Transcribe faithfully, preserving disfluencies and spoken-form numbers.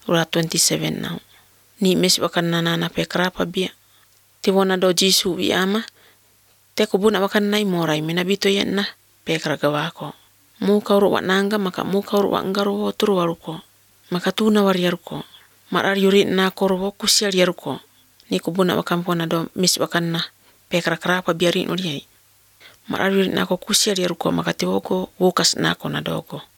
ura twenty-seven nau. Ni mes wakan nana pekrapa bia. Te wona do Jisu wi ama. Te kubuna wakan nai morai menabito yen na pekra gawako. Muka uru wananga maka muka uru wangaro turu waruko. Maka tuna wariaruko. Marar yuri na korwo kusial yaruko. Ni kubuna wakan pona do mes wakan na pekra krapa biarin uriai. Marar yuri na ko kusial yaruko maka te woko wokas na kona dogo.